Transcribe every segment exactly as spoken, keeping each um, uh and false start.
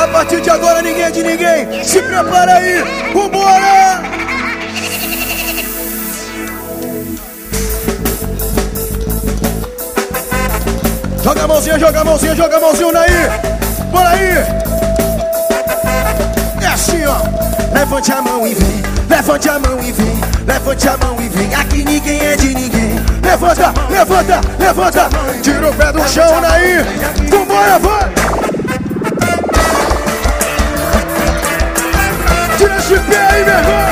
A partir de agora ninguém é de ninguém. Se prepara aí, vambora! Joga a mãozinha, joga a mãozinha, joga a mãozinha, Nair. Bora aí. É assim, ó. Levante a mão e vem, levante a mão e vem, levante a mão e vem. Aqui ninguém é de ninguém. Levanta, levanta, levanta. Tira o pé do chão, Nair. Vambora, vai. Tira esse pé aí, meu irmão.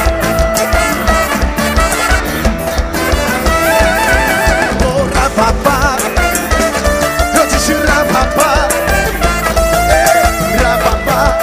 Porra, papá. Eu disse rapapá. É, rapapá.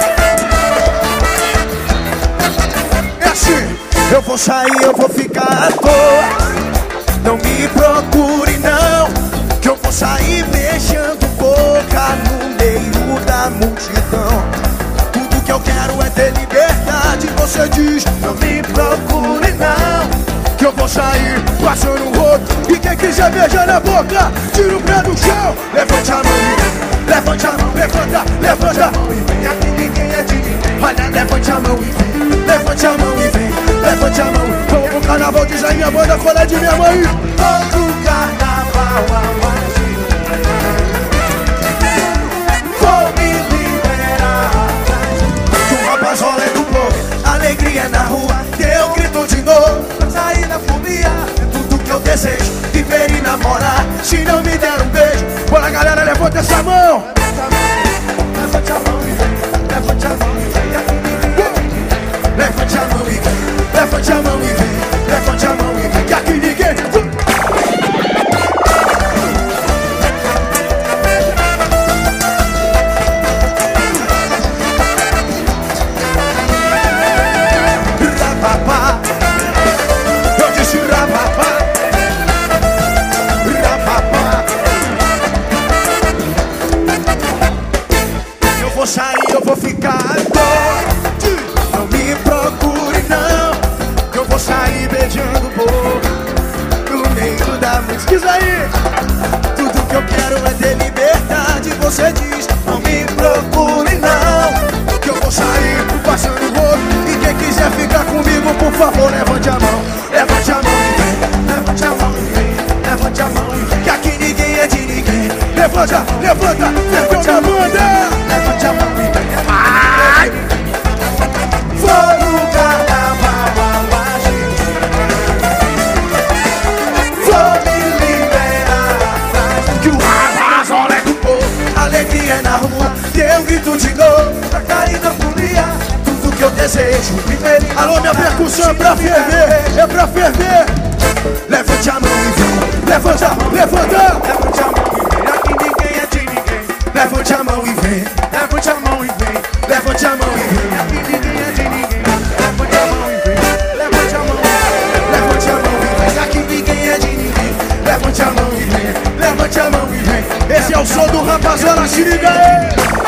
É assim. Eu vou sair, eu vou ficar à toa. Não me procure não, que eu vou sair beijando boca no meio da multidão. Tudo que eu quero é ter liberdade. Você diz, não me procure não, que eu vou sair passando o rodo. E quem quiser beijar na boca, tira o pé do chão. Levante a mão, levante a mão, levanta, levanta a mão e vem. Aqui ninguém é de ninguém. Olha, levante a mão e vem, levante a mão e vem, levante a mão. Vamos pro carnaval, diz aí minha banda, qual é de minha mãe? Todo carnaval aonde vou me liberar. Do rapaz rolê do povo, alegria na rua, eu grito de novo. Sair da folia, é tudo que eu desejo, viver e namorar. Se não me der um beijo, bora galera, levanta essa mão. Levante a mão e vem, levante a mão e vem. Levante a mão e vem, levante a mão e vem, levante a mão e vem. Que aqui ninguém. Rapapá, eu disse rapapá, rapapá. Eu vou sair, eu vou ficar agora. Não me procure não, que eu vou sair beijando boca no meio da música. Diz aí, tudo que eu quero é ter liberdade. Você diz, não me procure não, que eu vou sair passando o rodo. E quem quiser ficar comigo, por favor, levante a mão. Levante a mão e vem, levante a mão e vem, levante a mão e vem. Que aqui ninguém é de ninguém. Levanta, levanta, levanta a banda. Levante a mão e vem. Ai! Vou no carnaval aonde vou me liberar. Que o rapaz olha do povo, alegria é na rua, eu grito de novo. Pra cair na folia, tudo que eu desejo, viver. Alô, minha percussão é pra ferver, é pra ferver. Levante a mão e vem, levanta, levanta. Levante a mão e vem, aqui ninguém é de ninguém. Levante a mão e vem, levante a mão e vem, levante a mão e vem, aqui ninguém é de ninguém. Levante a mão e vem, levante a mão, levante a mão e vem, aqui ninguém é de ninguém. Levante a mão e vem, levante a mão e vem. Esse é o som do Rapazola, se liga aí.